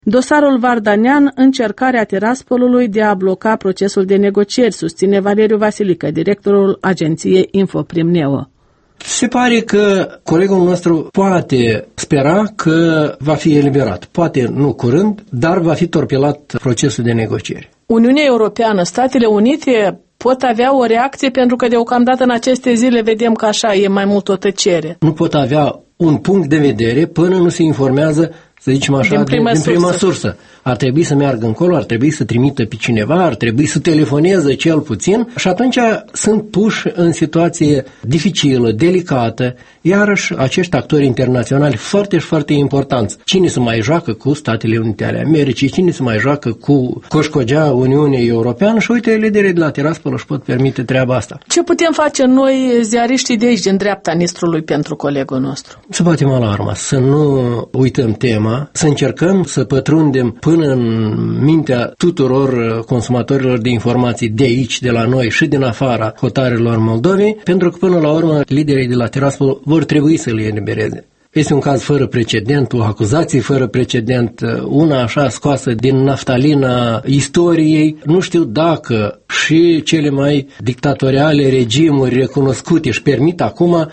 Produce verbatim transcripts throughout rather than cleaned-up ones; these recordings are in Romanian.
Dosarul Vardanyan, încercarea Tiraspolului de a bloca procesul de negocieri, susține Valeriu Vasilică, directorul agenției Infoprim-Neo. Se pare că colegul nostru poate spera că va fi eliberat. Poate nu curând, dar va fi torpilat procesul de negocieri. Uniunea Europeană, Statele Unite pot avea o reacție pentru că deocamdată în aceste zile vedem că așa e mai mult o tăcere. Nu pot avea un punct de vedere până nu se informează, să zicem așa, din prima, din, din prima sursă. sursă. Ar trebui să meargă încolo, ar trebui să trimită pe cineva, ar trebui să telefoneze cel puțin și atunci sunt puși în situație dificilă, delicată, iarăși acești actori internaționali foarte și foarte importanți. Cine se mai joacă cu Statele Unite ale Americii, cine se mai joacă cu coșcogea Uniunii Europeană și uite, liderii de la Tiraspol își pot permite treaba asta. Ce putem face noi, ziariștii de aici, din dreapta Nistrului, pentru colegul nostru? Să batem alarma, să nu uităm tema, să încercăm să pătrundem până în mintea tuturor consumatorilor de informații de aici, de la noi și din afara hotarelor Moldovei, pentru că până la urmă liderii de la Tiraspol vor trebui să le elibereze. Este un caz fără precedent, o acuzație fără precedent, una așa scoasă din naftalina istoriei. Nu știu dacă și cele mai dictatoriale regimuri recunoscute își permit acum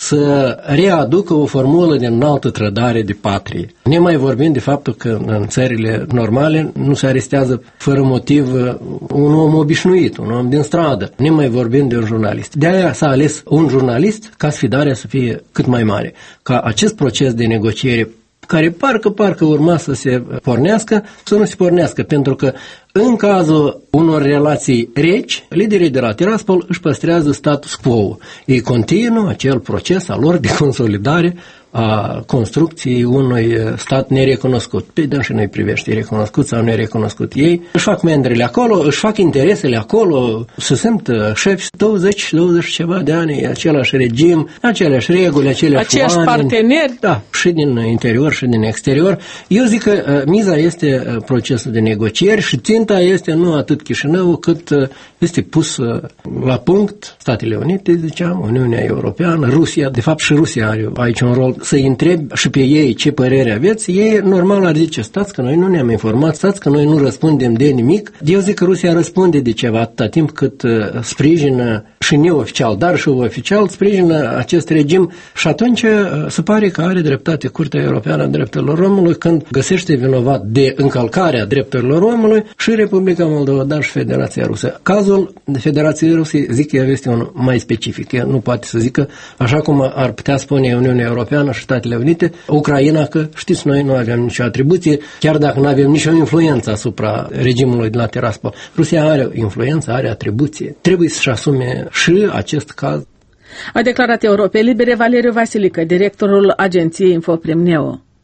să readucă o formulă de înaltă trădare de patrie. Ne mai vorbim de faptul că în țările normale nu se arestează fără motiv un om obișnuit, un om din stradă. Ne mai vorbim de un jurnalist. De aia s-a ales un jurnalist ca sfidarea să fie cât mai mare. Ca acest proces de negociere care parcă, parcă urma să se pornească, să nu se pornească, pentru că în cazul unor relații reci, liderii de la Tiraspol își păstrează status quo. Ei continuă acel proces al lor de consolidare a construcției unui stat nerecunoscut. Pe dâns și nu-i privește recunoscut sau nerecunoscut. Ei își fac mendrele acolo, își fac interesele acolo, se simt șefi douăzeci douăzeci ceva de ani, același regim, aceleași reguli, aceleași aceiași parteneri. Da, și din interior și din exterior. Eu zic că miza este procesul de negocieri și ținta este nu atât Chișinău, cât este pus la punct Statele Unite, ziceam, Uniunea Europeană, Rusia. De fapt și Rusia are aici un rol. Să-i întreb și pe ei ce părere aveți, ei normal ar zice, stați că noi nu ne-am informat, stați că noi nu răspundem de nimic. Eu zic că Rusia răspunde de ceva atâta timp cât uh, sprijină și neoficial, dar și oficial sprijină acest regim și atunci uh, se pare că are dreptate Curtea Europeană a Drepturilor Omului când găsește vinovat de încălcarea drepturilor omului și Republica Moldova, dar și Federația Rusă. Cazul de Federației Ruse, zic că este un mai specific, el nu poate să zică, așa cum ar putea spune Uniunea Europeană și Statele Unite, Ucraina, că știți, noi nu avem nicio atribuție, chiar dacă nu avem nicio influență asupra regimului de la Tiraspol. Rusia are influență, are atribuție. Trebuie să-și asume și acest caz. A declarat Europei Libere Valeriu Vasilică, directorul agenției Infoprim-Neo.